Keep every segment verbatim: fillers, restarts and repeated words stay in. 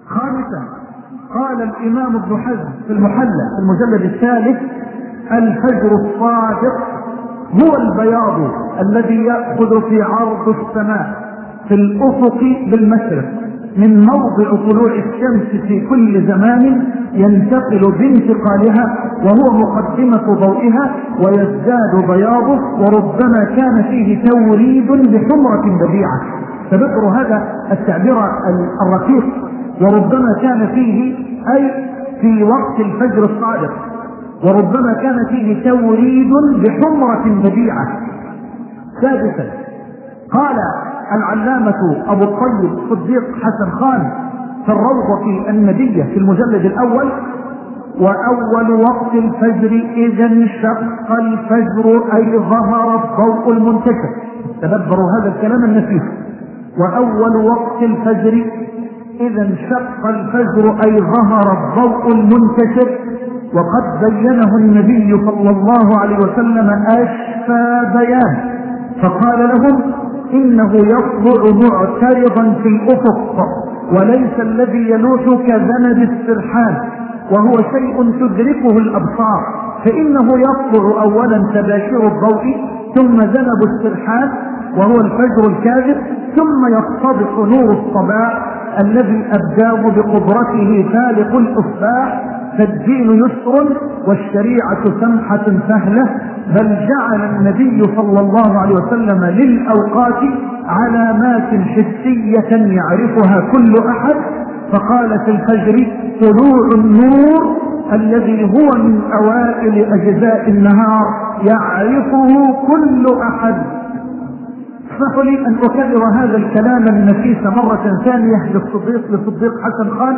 خامسا، قال الإمام ابن حزم في المحلى في المجلد الثالث: الفجر الصادق هو البياض الذي يأخذ في عرض السماء في الأفق بالمشرق من موضع طلوع الشمس في كل زمان، ينتقل بانتقالها وهو مقدمة ضوئها ويزداد بياضه، وربما كان فيه توريد بحمرة بديعة. فذكر هذا التعبير الرقيق وربما كان فيه أي في وقت الفجر الصادق، وربما كان فيه توريد بحمرة بديعة. سادسا، قال العلامة أبو الطيب صديق حسن خان في الروضة الندية في المجلد الأول: وأول وقت الفجر إذا انشق الفجر أي ظهر الضوء المنتشر. تدبروا هذا الكلام النفيس: وأول وقت الفجر إذا انشق الفجر أي ظهر الضوء المنتشر. وقد بينه النبي صلى الله عليه وسلم أشفى بيان، فقال لهم: إنه يطلع معترضا في الأفق وليس الذي يلوح كذنب السرحان، وهو شيء تدركه الأبصار، فإنه يطلع أولا تباشر الضوء ثم ذنب السرحان وهو الفجر الكاذب، ثم يتضح نور الصباح الذي أبداه بقدرته فالق الأصباح. فالدين يسر والشريعة سمحة سهلة، بل جعل النبي صلى الله عليه وسلم للأوقات علامات حسية يعرفها كل أحد، فقال في الفجر: طلوع النور الذي هو من أوائل أجزاء النهار يعرفه كل أحد. اسمحوا لي أن أكرر هذا الكلام النفيس مرة ثانية للصديق لصديق حسن خان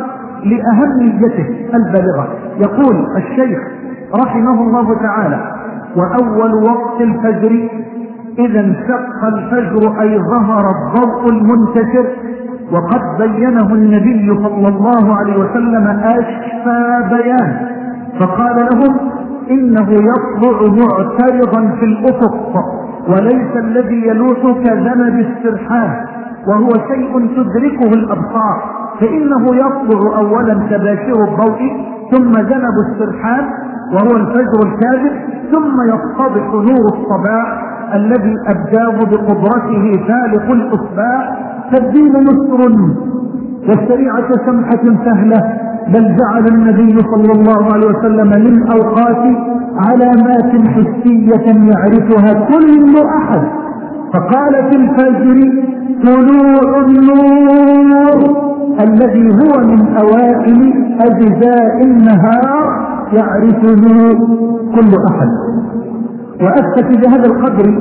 لأهميته البالغة. يقول الشيخ رحمه الله تعالى: وأول وقت الفجر إذا انشق الفجر أي ظهر الضوء المنتشر. وقد بينه النبي صلى الله عليه وسلم أشفى بيان، فقال لهم: إنه يطلع معترضا في الأفق وليس الذي يلوح كذنب السرحان، وهو شيء تدركه الأبصار، فإنه يطلع أولا تباشر الضوء ثم ذنب السرحان وهو الفجر الكاذب، ثم يتضح نور الصباح الذي أبداه بقدرته فالق الأصباح. فالدين يسر والشريعة سمحة سهلة، بل جعل النبي صلى الله عليه وسلم للأوقات علامات حسية يعرفها كل أحد، فقال في الفجر: طلوع النور الذي هو من أوائل أجزاء النهار يعرفه كل أحد. وأثبت بهذا القدر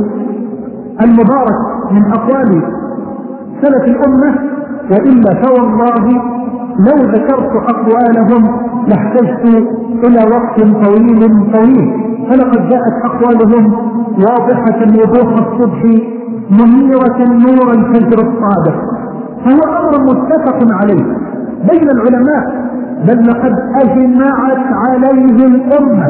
المبارك من أقوال سلف الأمة، وإلا فوالله لو ذكرت أقوالهم لاحتجت إلى وقت طويل طويل، فلقد جاءت أقوالهم واضحة وضوح الصبح منيرة نور الفجر الصادق، فهو أمر متفق عليه بين العلماء، بل لقد أجمعت عليه الأمة،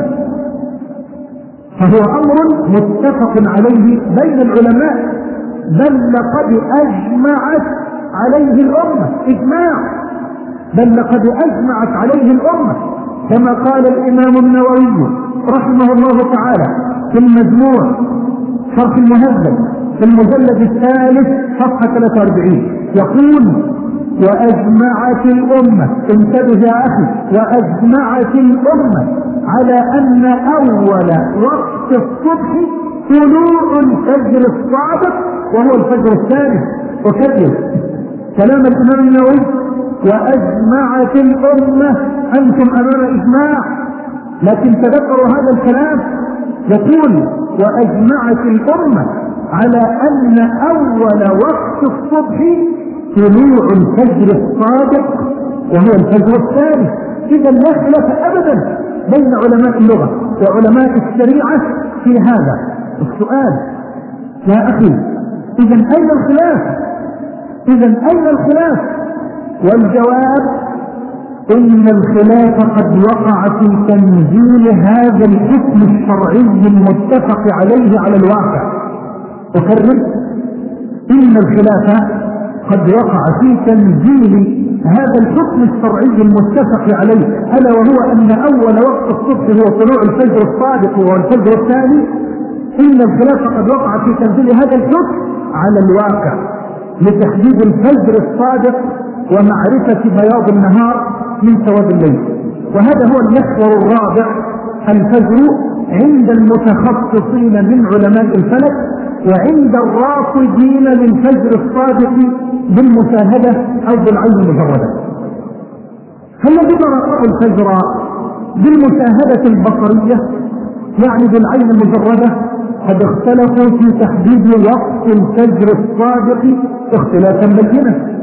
فهو أمر متفق عليه بين العلماء، بل لقد أجمعت عليه الأمة إجماع، بل لقد أجمعت عليه الأمة، كما قال الإمام النووي رحمه الله تعالى في المجموع شرح المهذب في المجلد الثالث صفحة ثلاثة وأربعين يقول: وأجمعت الأمة، انتبه يا أخي، وأجمعت الأمة على أن أول وقت الصبح طلوع الفجر الصادق وهو الفجر الثالث. وكذب كلام الإمام النووي: وأجمعت الأمة. أنتم أمام إجماع، لكن تذكروا هذا الكلام، يقول: وأجمعت الأمة على أن أول وقت الصبح طلوع الفجر الصادق وهو الفجر الثالث. إذا لا خلاف أبدا بين علماء اللغة وعلماء الشريعة في هذا السؤال. يا أخي، إذا أين الخلاف؟ إذا أين الخلاف؟ والجواب: إن الخلاف قد وقع في تنزيل هذا الحكم الشرعي المتفق عليه على الواقع. أكرر: إن الخلاف قد وقع في تنزيل هذا الحكم الشرعي المتفق عليه، ألا وهو أن أول وقت الصبح هو طلوع الفجر الصادق والفجر الثاني. إن الخلاف قد وقع في تنزيل هذا الحكم على الواقع لتحديد الفجر الصادق ومعرفة بياض النهار من سواد الليل. وهذا هو المحور الرابع، الفجر عند المتخصصين من علماء الفلك وعند الراصدين للفجر الصادق بالمشاهدة أو بالعين المجردة. فالذين راقبوا الفجر بالمشاهدة البصرية يعني بالعين المجردة قد اختلفوا في تحديد وقت الفجر الصادق اختلافا بينا،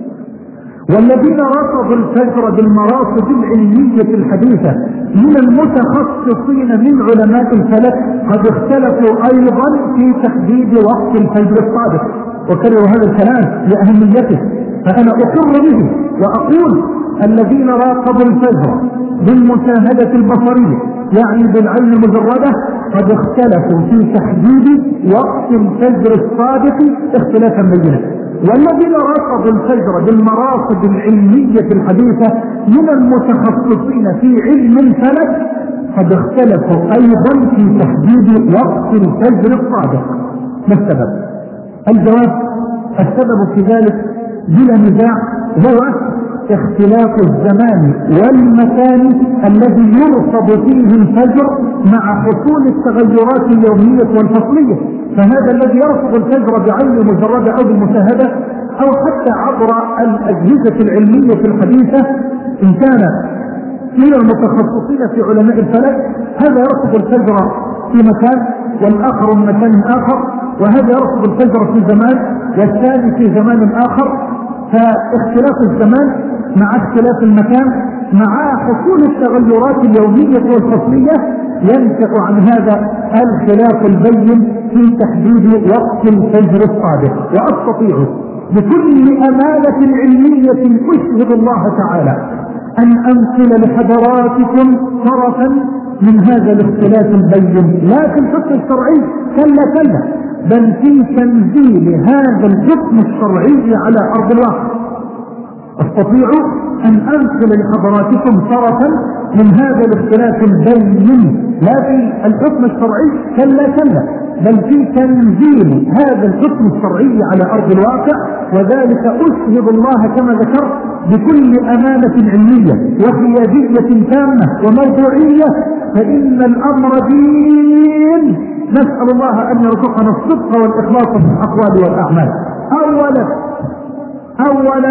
والذين رصدوا الفجر بالمراصد العلمية الحديثة من المتخصصين من علماء الفلك قد اختلفوا أيضا في تحديد وقت الفجر الصادق. وكرروا هذا الكلام لأهميته، فأنا أقر به وأقول الذين راقبوا الفجر بالمشاهدة البصرية يعني بالعين المجردة قد اختلفوا في تحديد وقت الفجر الصادق اختلافا بينا، والذين راقبوا الفجر بالمراصد العلمية الحديثة من المتخصصين في علم الفلك قد اختلفوا أيضا في تحديد وقت الفجر الصادق. ما السبب؟ الجواب: السبب في ذلك بلا نزاع هو اختلاف الزمان والمكان الذي يرصد فيه الفجر مع حصول التغيرات اليومية والفصلية. فهذا الذي يرصد الفجر بعين مجردة أو بالمشاهدة أو حتى عبر الأجهزة العلمية الحديثة إن كان من المتخصصين في علماء الفلك، هذا يرصد الفجر في مكان والآخر من مكان آخر، وهذا يرصد الفجر في زمان والثاني في زمان آخر. فاختلاف الزمان مع اختلاف المكان مع حصول التغيرات اليومية والفصلية ينشأ عن هذا الخلاف البين في تحديد وقت الفجر الصادق. وأستطيع بكل أمانة علمية أشهد الله تعالى أن أنقل لحضراتكم طرفا من هذا الاختلاف البين، لا في الحكم الشرعي كلا كلا، بل في تنزيل هذا الحكم الشرعي على أرض الواقع. استطيع أن أنقل لحضراتكم طرفا من هذا الاختلاف البين، لا في الحكم الشرعي كلا كلا، بل في تنزيل هذا الحكم الشرعي على أرض الواقع. وذلك أشهد الله كما ذكرت بكل أمانة علمية وحيادية تامة وموضوعية، فإن الأمر دين. نسأل الله أن يرزقنا الصدق والإخلاص في الأقوال والأعمال. أولا أولا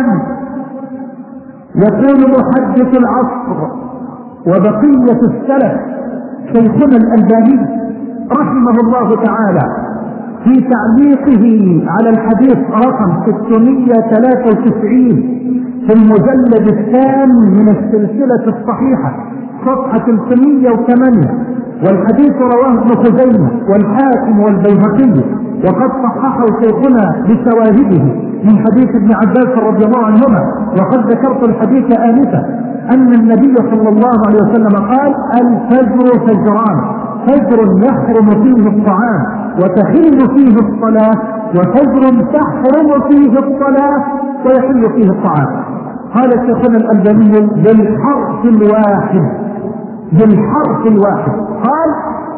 يقول محدث العصر وبقية السلف شيخنا الألباني رحمه الله تعالى في تعليقه على الحديث رقم ستمائة وثلاثة وتسعين في المجلد الثاني من السلسلة الصحيحة صفحة ثلاثمائة وثمانية، والحديث رواه ابن خزيمة والحاكم والبيهقي، وقد صححه شيخنا بشواهده من حديث ابن عباس رضي الله عنهما. وقد ذكرت الحديث آنفا أن النبي صلى الله عليه وسلم قال: الفجر فجران، فجر يحرم فيه الطعام وتحل فيه الصلاة، وفجر تحرم فيه الصلاة ويحل فيه الطعام. قال شيخنا الألباني بالحرف الواحد بالحرف الواحد قال: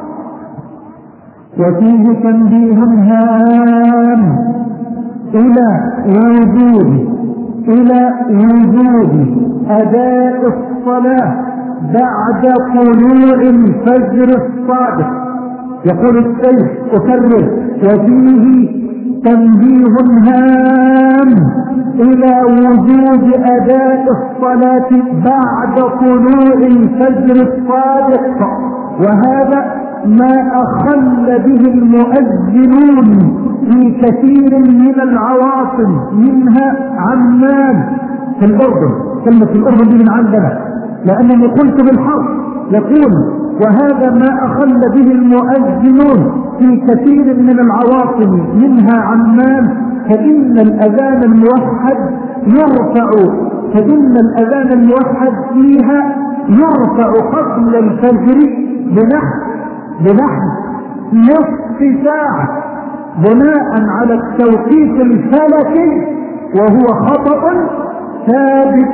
وفيه تنبيه هام إلى وجود إلى وجود أداء الصلاة بعد طلوع الفجر الصادق. يقول الشيخ أكرر: وفيه تنبيه هام إلى وجود أداء الصلاة بعد طلوع الفجر الصادق، وهذا ما أخل به المؤذنون في كثير من العواصم منها عمان في الأردن. كلمة الأردن دي من عندنا لأنني قلت بالحرف. يقول: وهذا ما أخل به المؤذنون في كثير من العواصم منها عمان، فإن الأذان الموحد يرفع فإن الأذان الموحد فيها يرفع قبل الفجر بنحو بنحو نصف ساعة بناء على التوقيت الفلكي وهو خطأ ثابت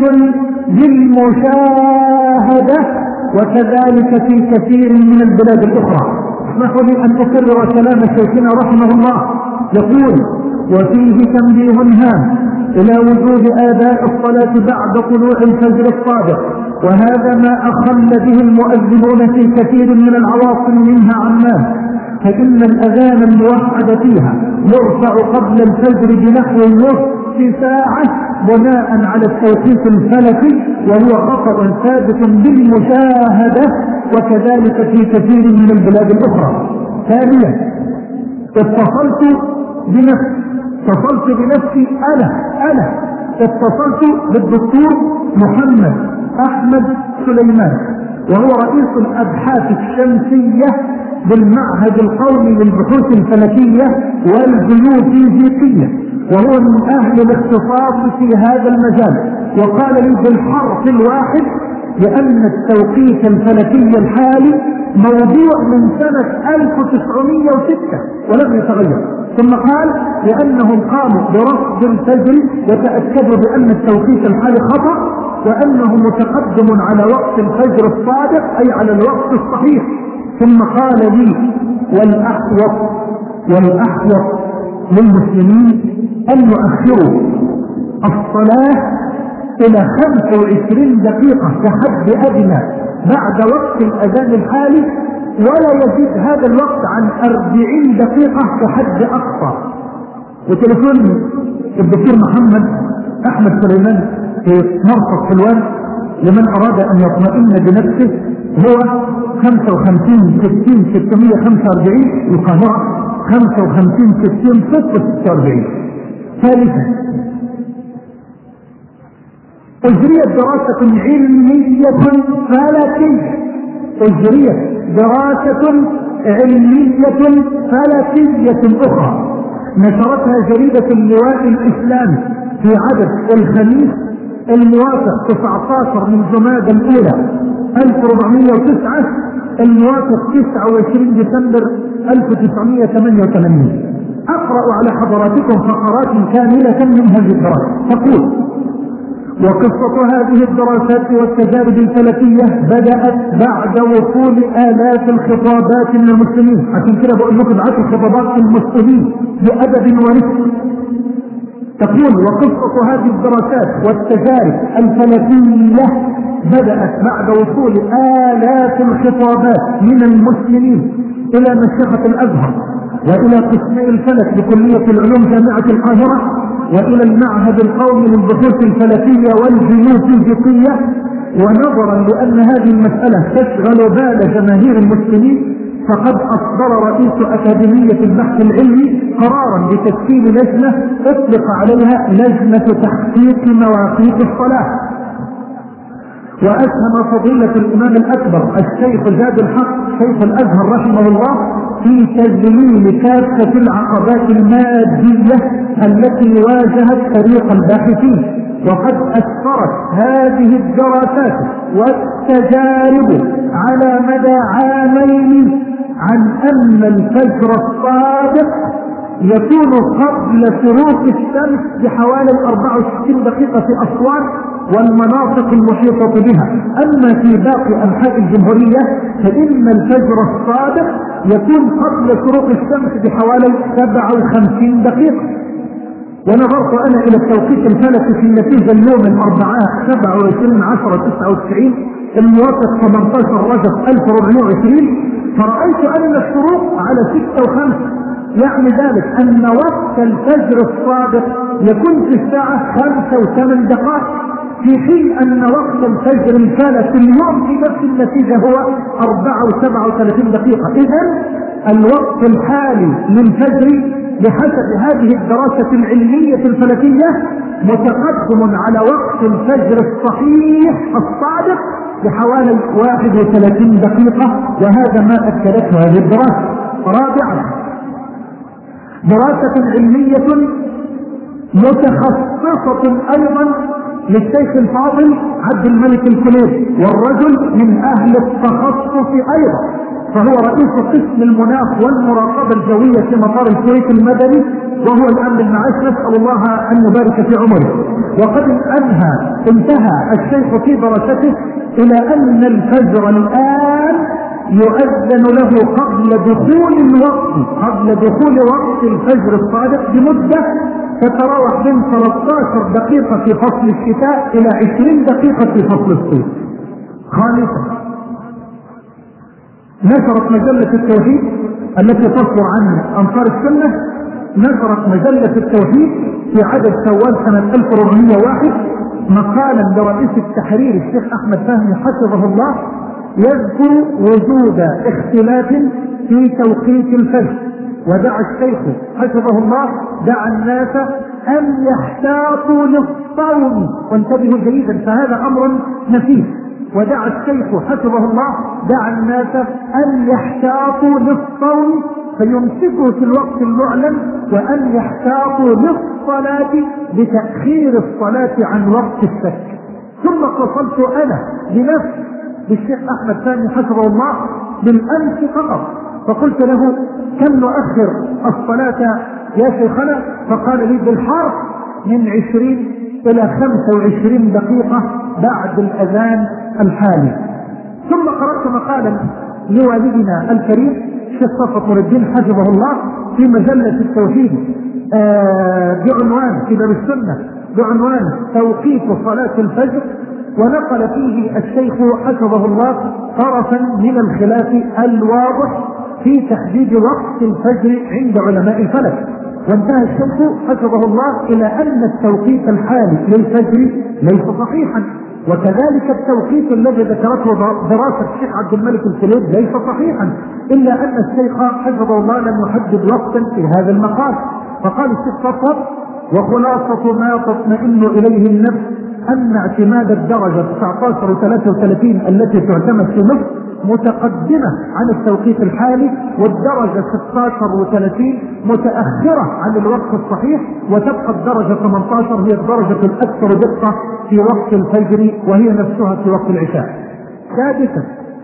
بالمشاهدة، وكذلك في كثير من البلاد الأخرى. اسمحوا لي أن أكرر كلام شيخنا رحمه الله، يقول: وفيه تنبيه هام إلى وجوب آداء الصلاة بعد طلوع الفجر الصادق، وهذا ما أخل به المؤذنون في كثير من العواصم منها عمان، فإن الأذان الموحد فيها يرفع قبل الفجر بنحو نصف ساعة بناء على التوقيت الفلكي، وهو خطأ ثابت بالمشاهدة، وكذلك في كثير من البلاد الأخرى. ثانيا، اتصلت بنفسي اتصلت بنفسي أنا أنا اتصلت بالدكتور محمد أحمد سليمان، وهو رئيس الأبحاث الشمسية بالمعهد القومي للبحوث الفلكية والجيوفيزيقية، وهو من أهل الاختصاص في هذا المجال، وقال لي بالحرف الواحد لأن التوقيت الفلكي الحالي موضوع من سنة ألف وتسعمائة وستة ولم يتغير. ثم قال لأنهم قاموا برصد الفجر وتأكدوا بأن التوقيت الحالي خطأ، وأنه متقدم على وقت الفجر الصادق أي على الوقت الصحيح. ثم قال لي: والأحوط والأحوط للمسلمين أن يؤخروا الصلاة إلى خمسة وعشرين دقيقة كحد أدنى بعد وقت الأذان الحالي، ولا يزيد هذا الوقت عن أربعين دقيقة كحد أقصى. وتليفون الدكتور محمد أحمد سليمان في مرصد حلوان لمن أراد أن يطمئن بنفسه هو خمسة وخمسين ستين ستمائة وخمسة وأربعين، القاهرة خمسة وخمسين ستين ستة وأربعين. ثالثا، أجريت دراسة علمية فلكية أجريت دراسة علمية فلكية أخرى نشرتها جريدة اللواء الإسلامي في عدد الخميس الموافق تسعة عشر من جمادى الأولى ألف وأربعمائة وتسعة الموافق تسعة وعشرين ديسمبر ألف وتسعمائة وثمانية وثمانين. أقرأ على حضراتكم فقرات كاملة من هذه الدراسة. تقول: وقصة هذه الدراسات والتجارب الفلكية بدأت بعد وصول آلاف الخطابات من المسلمين. عشان كده بقول لكم ابعثوا خطابات المسلمين بأدب ورفق. تقول: وقصة هذه الدراسات والتجارب الفلكية بدأت بعد وصول آلاف الخطابات من المسلمين إلى مشيخة الأزهر وإلى قسمي الفلك بكلية العلوم جامعة القاهرة وإلى المعهد القومي للبحوث الفلكية والجيوفيزيقية. ونظرا لأن هذه المسألة تشغل بال جماهير المسلمين، فقد أصدر رئيس أكاديمية البحث العلمي قرارا بتشكيل لجنة أطلق عليها لجنة تحقيق مواقيت الصلاة. وأسهم فضيلة الإمام الأكبر الشيخ زاد الحق شيخ الأزهر رحمه الله في تذليل كافة العقبات المادية التي واجهت فريق الباحثين. وقد أسفرت هذه الدراسات والتجارب على مدى عامين عن أن الفجر الصادق يكون قبل شروق الشمس بحوالي أربعة وستين دقيقة في أسوان والمناطق المحيطة بها. أما في باقي أنحاء الجمهورية فإن الفجر الصادق يكون قبل شروق الشمس بحوالي سبعة وخمسين دقيقة. ونظرت أنا إلى التوقيت الفلكي في النتيجة اليوم الأربعاء سبعة وعشرين عشرة تسعة وتسعين الموافق ثمانية عشر رجب ألف وأربعمائة وعشرين، فرأيت أن الشروق على ستة وخمسة، يعني ذلك أن وقت الفجر الصادق يكون في الساعة خمسة وثمان دقائق، في حين أن وقت الفجر الفلكي اليوم في نفس النتيجة هو أربعة وسبعة وثلاثين دقيقة. إذن الوقت الحالي للفجر بحسب هذه الدراسة العلمية الفلكية متقدم على وقت الفجر الصحيح الصادق بحوالي واحد وثلاثين دقيقة، وهذا ما أكدته هذه الدراسة. رابعا، دراسة علمية متخصصة أيضا للشيخ الفاضل عبد الملك الكليبي، والرجل من أهل التخصص أيضا، فهو رئيس قسم المناخ والمراقبة الجوية في مطار الكويت المدني وهو الآن بالمعاش، نسأل الله أن يبارك في عمره. وقد أنهى انتهى الشيخ في دراسته إلى أن الفجر الآن يؤذن له قبل دخول الوقت قبل دخول وقت الفجر الصادق بمدة تتراوح بين ثلاث عشرة دقيقة في فصل الشتاء إلى عشرين دقيقة في فصل الصيف. خامسا، نشرت مجلة التوحيد التي تصدر عن أنصار السنة، نشرت مجلة التوحيد في عدد شوال سنة ألف وأربعمائة وواحد مقالا لرئيس التحرير الشيخ أحمد فهمي حفظه الله يذكر وجود اختلاف في توقيت الفجر، ودعا الشيخ حفظه الله دعا الناس أن يحتاطوا للصوم، وانتبهوا جيدا فهذا أمر نفيس. ودعا الشيخ حفظه الله دعا الناس أن يحتاطوا للصوم فيمسكوا في الوقت المعلن، وأن يحتاطوا للصلاة بتأخير الصلاة عن وقت الشك. ثم اتصلت أنا بنفسي بالشيخ أحمد فهمي حفظه الله بالأمس فقط، فقلت له كم نؤخر الصلاة يا شيخنا؟ فقال لي بالحرف من عشرين إلى خمسة وعشرين دقيقة بعد الأذان الحالي. ثم قرأت مقالا لوالدنا الكريم الشيخ صفوت نور الدين حفظه الله في مجلة التوحيد آه بعنوان في باب السنة بعنوان توقيت صلاة الفجر، ونقل فيه الشيخ حفظه الله طرفا من الخلاف الواضح في تحديد وقت الفجر عند علماء الفلك. وانتهى الشيخ حفظه الله إلى أن التوقيت الحالي للفجر ليس صحيحا، وكذلك التوقيت الذي ذكرته دراسة الشيخ عبد الملك الكليب ليس صحيحا، إلا أن الشيخ حفظه الله لم يحدد وقتا في هذا المقام. فقال الشيخ صفوت: وخلاصة ما تطمئن إليه النفس أن اعتماد الدرجة تسعة عشر وثلاثة وثلاثين التي تعتمد في مصر متقدمة عن التوقيت الحالي، والدرجة ستة عشر وثلاثين متأخرة عن الوقت الصحيح، وتبقى الدرجة ثمانية عشر هي الدرجة الأكثر دقة في وقت الفجر، وهي نفسها في وقت العشاء. سادسا،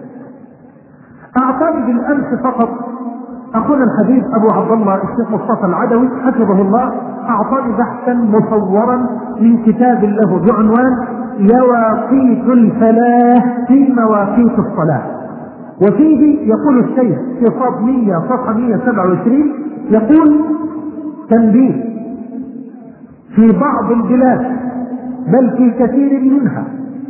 أعطاني بالأمس فقط أخونا الحبيب أبو عبد الله الشيخ مصطفى العدوي حفظه الله، أعطاني بحثا مصورا من كتاب له بعنوان يواقيت الفلاح في مواقيت الصلاة، وفيه يقول الشيخ في صفحة مئة صفحة مئة وسبعة وعشرين يقول: تنبيه، في بعض البلاد بل في كثير منها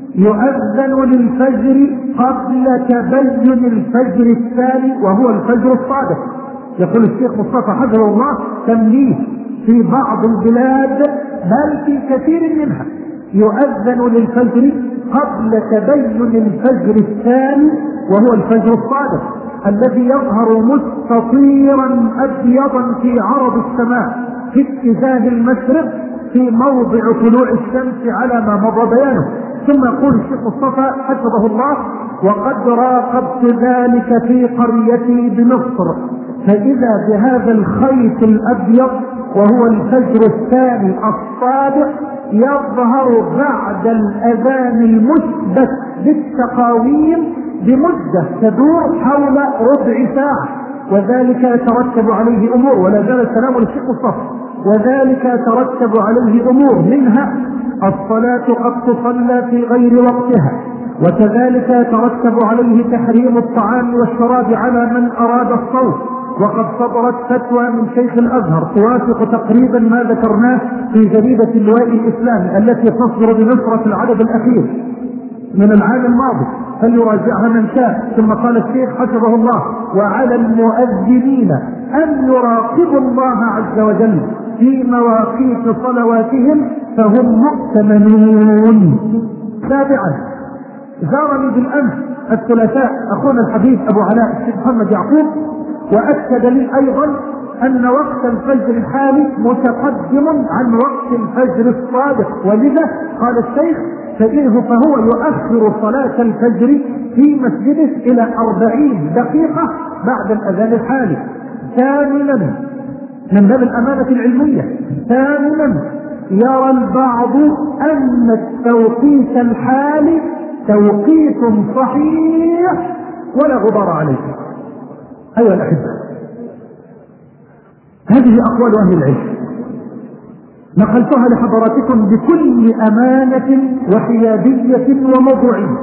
يؤذن للفجر قبل تبين الفجر الثاني وهو الفجر الصادق. يقول الشيخ مصطفى حفظه الله: تنبيه، في بعض البلاد بل في كثير منها يؤذن للفجر قبل تبين الفجر الثاني وهو الفجر الصادق الذي يظهر مستطيرا أبيضا في عرض السماء في اتجاه المشرق في موضع طلوع الشمس على ما مضى بيانه. ثم يقول الشيخ مصطفى حفظه الله: وقد راقبت ذلك في قريتي بمصر، فإذا بهذا الخيط الأبيض وهو الفجر الثاني الصادق يظهر بعد الأذان المثبت بالتقاويم بمدة تدور حول ربع ساعة، وذلك يترتب عليه أمور، ولا زال السلام للشيخ مصطفى، وذلك يترتب عليه أمور منها الصلاة قد تصلى في غير وقتها، وكذلك يترتب عليه تحريم الطعام والشراب على من أراد الصوم. وقد صدرت فتوى من شيخ الأزهر توافق تقريبا ما ذكرناه في جريدة اللواء الإسلامي التي تصدر بمصر في العدد الأخير من العام الماضي، فليراجعها من شاء. ثم قال الشيخ حفظه الله: وعلى المؤذنين أن يراقبوا الله عز وجل في مواقيت صلواتهم فهم مؤتمنون. سابعا، زارني بالأمس الثلاثاء أخونا الحبيب أبو علاء الشيخ محمد يعقوب، وأكد لي أيضا أن وقت الفجر الحالي متقدم عن وقت الفجر الصادق، ولذا قال الشيخ فإنه فهو يؤخر صلاة الفجر في مسجده إلى أربعين دقيقة بعد الأذان الحالي. ثامنا، من باب الأمانة العلمية، ثامنا يرى البعض أن التوقيت الحالي توقيت صحيح ولا غبار عليه. أيها الأحبة، هذه أقوال أهل العلم، نقلتها لحضراتكم بكل أمانة وحيادية وموضوعية.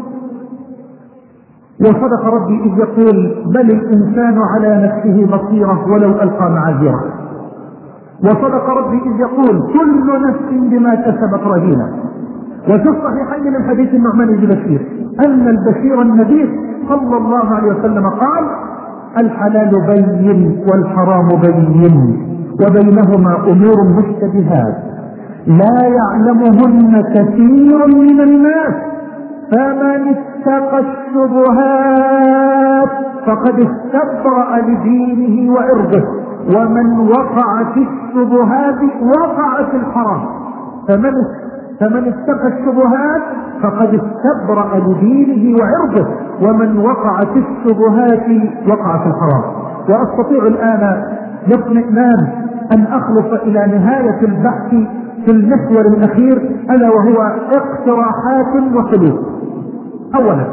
وصدق ربي إذ يقول بل الإنسان على نفسه بصيرة ولو ألقى معاذيره. وصدق ربي إذ يقول كل نفس بما كسبت رهينة. وفي الصحيحين من حديث النعمان بن بشير أن البشير النذير صلى الله عليه وسلم قال الحلال بين والحرام بين وبينهما أمور مشتبهات لا يعلمهن كثير من الناس فمن اتقى الشبهات فقد استبرأ لدينه وعرضه ومن وقع في الشبهات وقع في الحرام. فمن فمن اتقى الشبهات فقد استبرأ لدينه وعرضه ومن وقع في الشبهات وقع في الحرام. وأستطيع الآن باطمئنان أن أخلص إلى نهاية البحث في المحور الأخير ألا وهو اقتراحات وحلول. أولا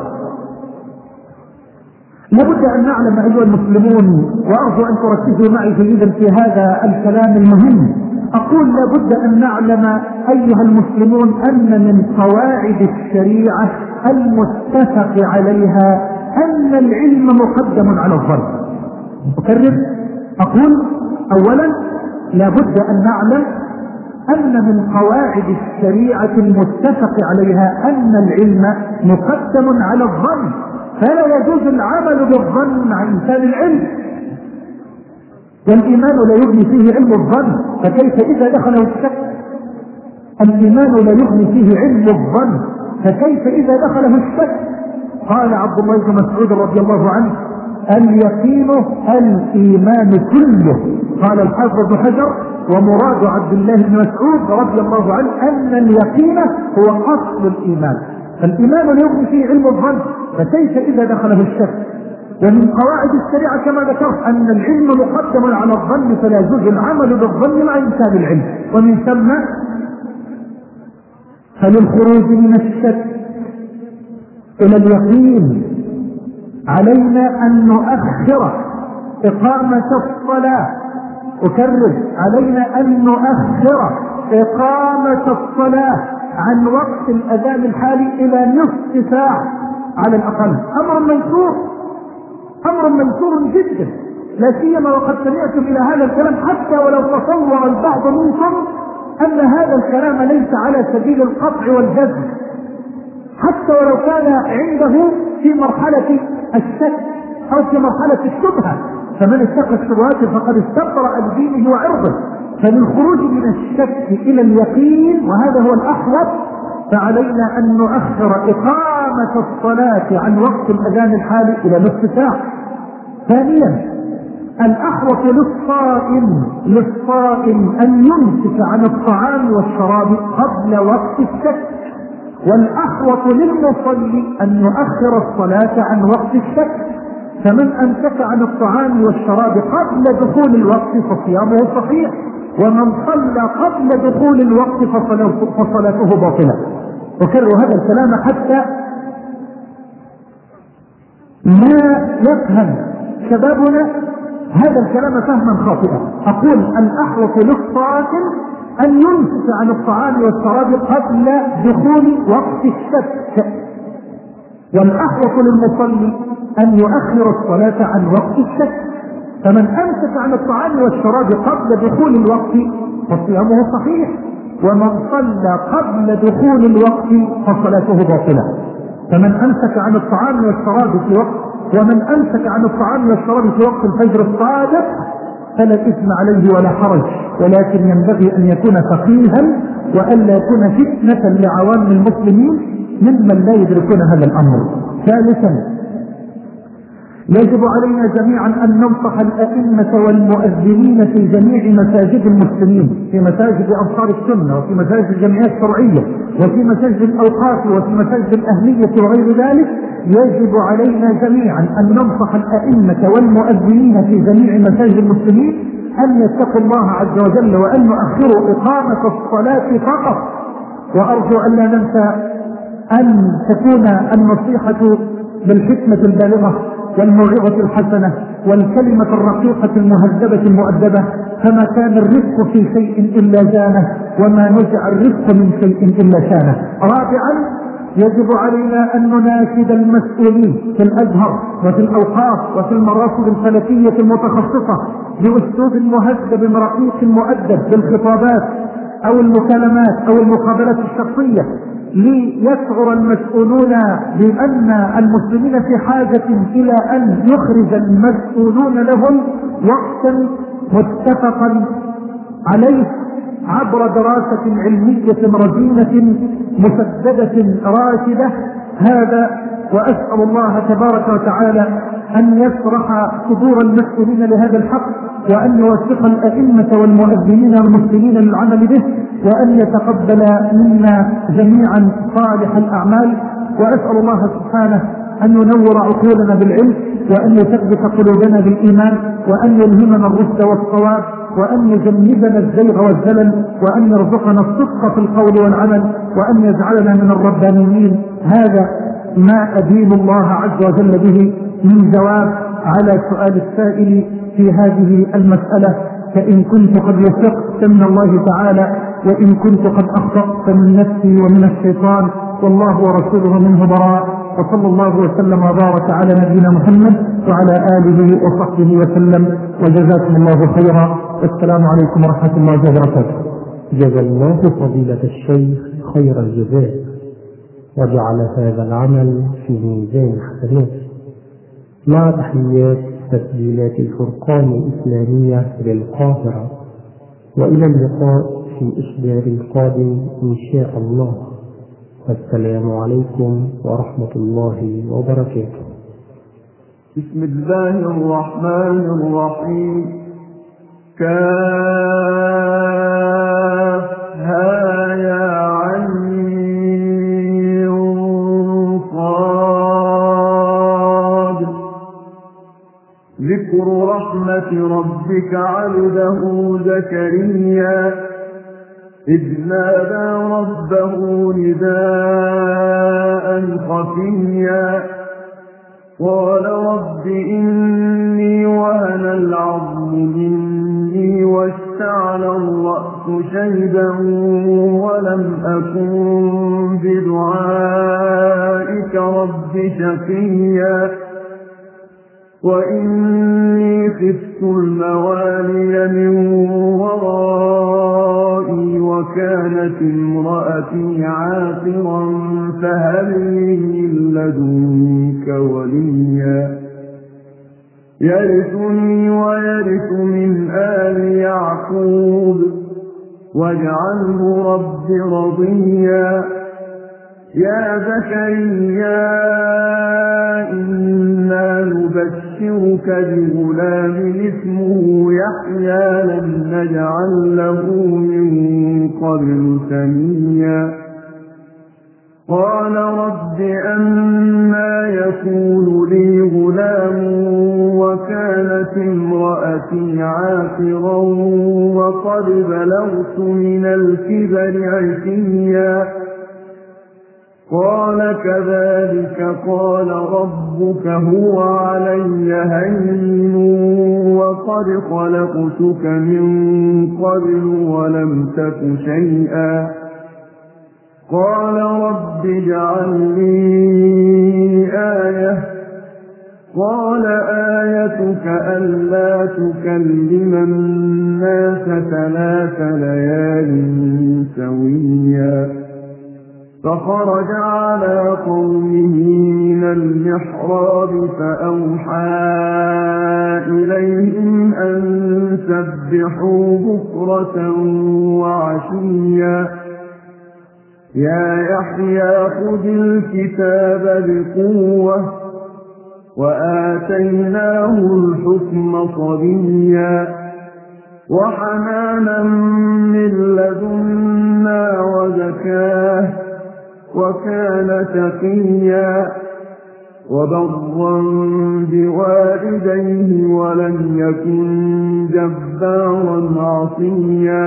لابد أن نعلم أيها المسلمون، وأرجو أن تركزوا معي جيدا في هذا الكلام المهم، أقول لابد أن نعلم أيها المسلمون أن من قواعد الشريعة المتفق عليها أن العلم مقدم على الظن. أكرر أقول أولا لابد أن نعلم أن من قواعد الشريعة المتفق عليها أن العلم مقدم على الظن، فلا يجوز العمل بالظن مع إنسان العلم، والإيمان لا يغني فيه علم الظن، فكيف إذا دخله الشك؟ الإيمان لا يغني فيه علم الظن، فكيف إذا دخله الشك؟ قال عبد الله بن مسعود رضي الله عنه اليقين الإيمان كله. قال الحافظ ابن حجر ومراد عبد الله بن مسعود رضي الله عنه أن اليقين هو أصل الإيمان، فالإيمان لا يغني فيه علم الظن، فكيف إذا دخله الشك؟ ومن قواعد الشريعة كما ذكرت أن العلم مقدم على الظن، فلا يجوز العمل بالظن مع إنسان العلم. ومن ثم فللخروج من الشك إلى اليقين علينا أن نؤخر إقامة الصلاة. أكرر علينا أن نؤخر إقامة الصلاة عن وقت الأذان الحالي إلى نصف ساعة على الأقل. أمر منشور أمر منشور جدا، لا سيما وقد سمعتم إلى هذا الكلام حتى ولو تصور البعض منكم أن هذا الكلام ليس على سبيل القطع والجزم، حتى ولو كان عنده في مرحلة الشك أو في مرحلة الشبهة، فمن اتقى الشبهات فقد استبرأ لدينه وعرضه. فللخروج من الشك إلى اليقين وهذا هو الأحوط فعلينا أن نؤخر إقامة الصلاة عن وقت الأذان الحالي إلى نصف ساعة. ثانيا الأحوط للصائم للصائم أن يمسك عن الطعام والشراب قبل وقت الشك، والأحوط للمصلي أن يؤخر الصلاة عن وقت الشك. فمن أمسك عن الطعام والشراب قبل دخول الوقت فصيامه صحيح، ومن صلى قبل دخول الوقت فصلاته باطلة. أكرر هذا الكلام حتى ما يفهم شبابنا هذا الكلام فهما خاطئا. أقول الأحوط للصائم أن يمسك عن الطعام والشراب قبل دخول وقت الشك، والأحوط للمصلي أن يؤخر الصلاة عن وقت الشك. فمن أمسك عن الطعام والشراب قبل دخول الوقت فصيامه صحيح، ومن صلى قبل دخول الوقت فصلاته باطلة. فمن أمسك عن الطعام والشراب في وقت ومن أمسك عن الطعام والشراب في وقت الفجر الصادق فلا إثم عليه ولا حرج، ولكن ينبغي أن يكون فقيها وألا يكون فتنة لعوام المسلمين ممن لا يدركون هذا الأمر. ثالثا يجب علينا جميعا أن ننصح الأئمة والمؤذنين في جميع مساجد المسلمين، في مساجد أنصار السنة وفي مساجد الجمعيات الشرعية وفي مساجد الأوقاف وفي مساجد الأهلية وغير ذلك. يجب علينا جميعا أن ننصح الأئمة والمؤذنين في جميع مساجد المسلمين أن يتقوا الله عز وجل وأن يؤخروا إقامة الصلاة فقط. وأرجو أن لا ننسى أن تكون النصيحة بالحكمة البالغة والموعظة الحسنة والكلمة الرقيقة المهذبة المؤدبة، فما كان الرزق في شيء إلا زانه، وما نزع الرزق من شيء إلا شانه. رابعا، يجب علينا أن نناشد المسؤولين في الأزهر وفي الأوقاف وفي المراصد الفلكية المتخصصة بأسلوب مهذب رقيق مؤدب بالخطابات أو المكالمات أو المقابلات الشخصية، ليشعر المسؤولون بأن المسلمين في حاجة إلى أن يخرج المسؤولون لهم وقتا متفقا عليه عبر دراسة علمية رزينة مسددة راشدة. هذا وأسأل الله تبارك وتعالى أن يشرح صدور المسؤولين لهذا الحق، وأن يوفق الأئمة والمؤذنين والمسلمين للعمل به، وأن يتقبل منا جميعا صالح الأعمال. وأسأل الله سبحانه أن ينور عقولنا بالعلم، وأن يثبت قلوبنا بالإيمان، وأن يلهمنا الرشد والصواب، وأن يجنبنا الزيغ والزلل، وأن يرزقنا الصدق في القول والعمل، وأن يجعلنا من الربانيين. هذا ما أدين الله عز وجل به من جواب على سؤال السائل في هذه المسألة. فإن كنت قد وفقت فمن الله تعالى، وإن كنت قد أخطأت فمن نفسي ومن الشيطان، والله ورسوله منه براء. وصلى الله وسلم وبارك على نبينا محمد وعلى آله وصحبه وسلم، وجزاكم الله خيرا. والسلام عليكم ورحمة الله وبركاته. جزا الله فضيلة الشيخ خير الجزاء، وجعل هذا العمل في ميزان حسناته. مع تحيات تسجيلات الفرقان الإسلامية للقاهرة، وإلى اللقاء في إصدار قادم إن شاء الله. والسلام عليكم ورحمة الله وبركاته. بسم الله الرحمن الرحيم. كافها يا عين صاد. ذكر رحمة ربك عبده زكريا إذ نادى ربه نداء خفيا قال رب إني وهن العظم مني واشتعل الرأس شيبا ولم أكن بدعائك رب شقيا وإني خفت الموالي من ورائي وكانت امرأتي عاقرا فهب لي من لدنك وليا يرثني ويرث من آل يعقوب واجعله رب رضيا. يا زكريا إنا نبشرك بغلام اسمه يحيى لم نجعل له من قبل سميا. قال رب أنى يكون لي غلام وكانت امرأتي عاقرا وقد بلغت من الكبر عتيا. قال كذلك قال ربك هو علي هين وقد خلقتك من قبل ولم تك شيئا. قال رب اجعل لي آية. قال آيتك ألا تكلم الناس ثلاث ليال سويا. فخرج على قومه من المحراب فأوحى إليهم أن سبحوا بكرة وعشيا. يا يحيى خذ الكتاب بقوة وآتيناه الحكم صبيا وحنانا من لدنا وزكاه وكان تقيا وبرا بوالديه ولم يكن جبارا عصيا.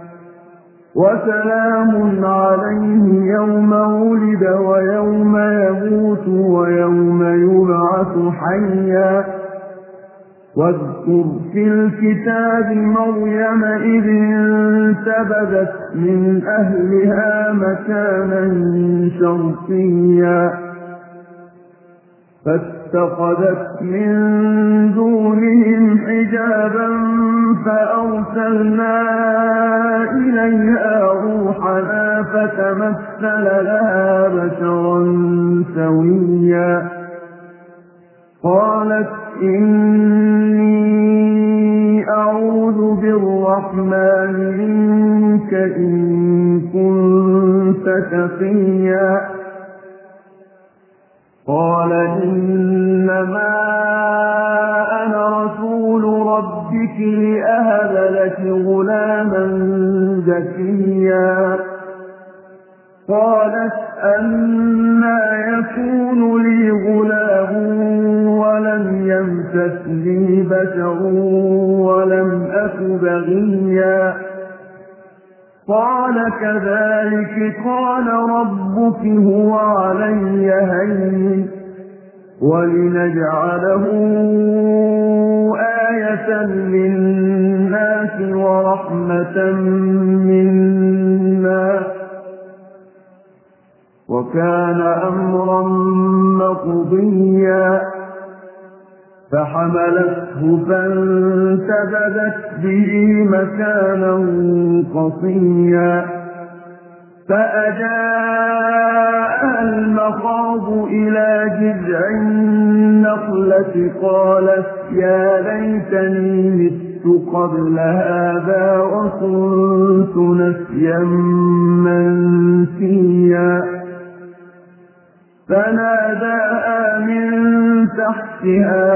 وسلام عليه يوم ولد ويوم يموت ويوم يبعث حيا. واذكر في الكتاب مريم إذ انتبذت من أهلها مكانا شرقيا فاتخذت من دونهم حجابا فأرسلنا إليها روحنا فتمثل لها بشرا سويا قالت إني أعوذ بالرحمن منك إن كنت تقيا قال إنما أنا رسول ربك لأهب لك غلاما زكيا قالت أنى يكون لي غلام ولم يمسسني بشر ولم أك بغيا قال كذلك قال ربك هو علي هين ولنجعله آية للناس ورحمة منا وكان أمرا مقضيا فحملته فانتبذت به مكانا قصيا فأجاء المخاض إلى جذع النخلة قالت يا ليتني مت قبل هذا وكنت نسيا منسيا فناداها من تحتها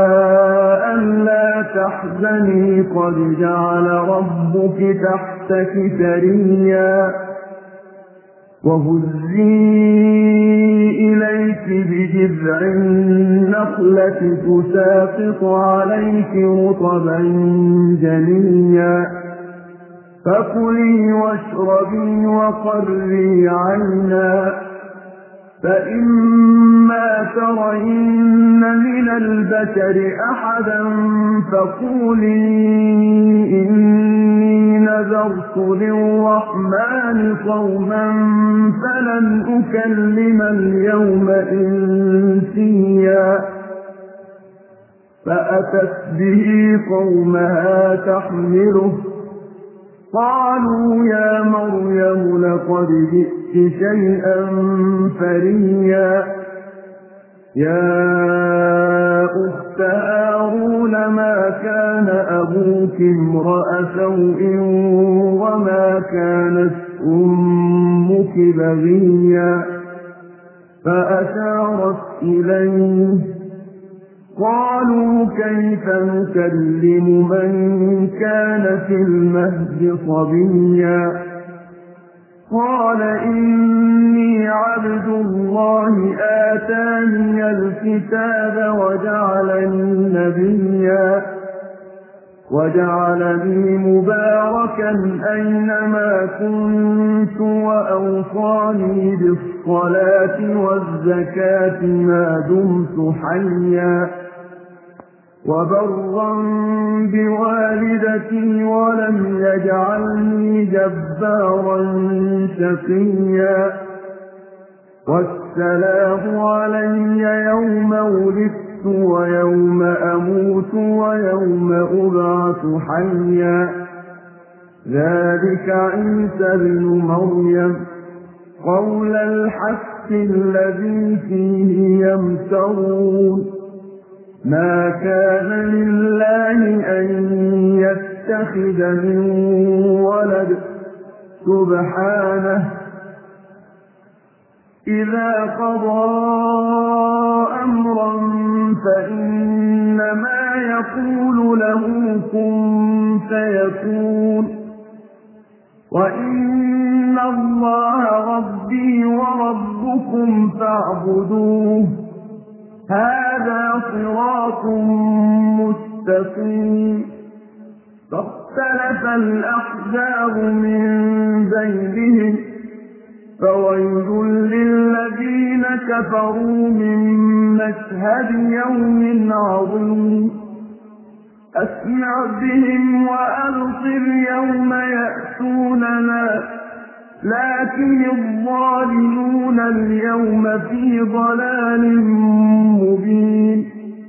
ألا تحزني قد جعل ربك تحتك سريا وهزي إليك بجذع النخلة تساقط عليك رطبا جنيا فكلي واشربي وقري عينا فإما ترين من البشر أحدا فقولي إني نذرت للرحمن صوما فلن أكلم اليوم إنسيا فأتت به قومها تحمله قالوا يا مريم لقد جئت شيئا فريا يا أخت هارون ما كان أبوك امرأ سوء وما كانت أمك بغيا فأشارت إليه قالوا كيف نكلم من كان في المهد صبيا قال إني عبد الله آتاني الكتاب وجعلني نبيا وجعلني مباركا أينما كنت وأوصاني بالصلاة والزكاة ما دمت حيا وبرا بوالدتي ولم يجعلني جبارا شقيا والسلام علي يوم ولدت ويوم أموت ويوم أبعث حيا ذلك عيسى بن مريم قول الحق الذي فيه يمترون ما كان لله أن يتخذ من ولد سبحانه إذا قضى أمرا فإنما يقول له كن فيكون وإن الله ربي وربكم فاعبدوه هذا صراط مستقيم فاختلف الأحزاب من بينهم فويل للذين كفروا من مشهد يوم عظيم أسمع بهم وأبصر يوم يأتوننا لكن الظالمون اليوم في ضلال مبين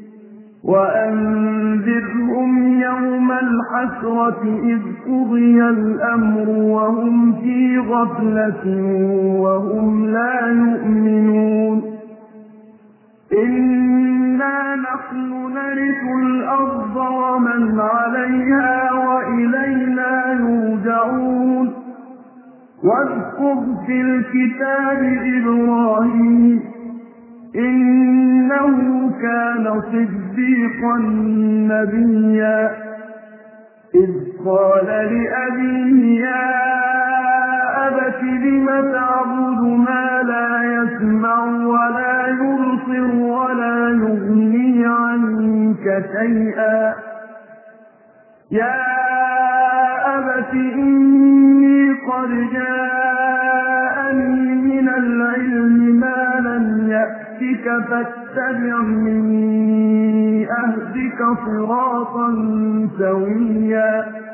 وأنذرهم يوم الحسرة إذ قضي الأمر وهم في غفلة وهم لا يؤمنون إنا نحن نرث الأرض ومن عليها وإلينا يرجعون واذكر في الكتاب إبراهيم إنه كان صديقا نبيا إذ قال لأبيه يا أبت لم تعبد ما لا يسمع ولا يبصر ولا يغني عنك شيئا يا أبت إني قد جاءني من العلم ما لم يأتك فاتبعني أهدك صراطا سويا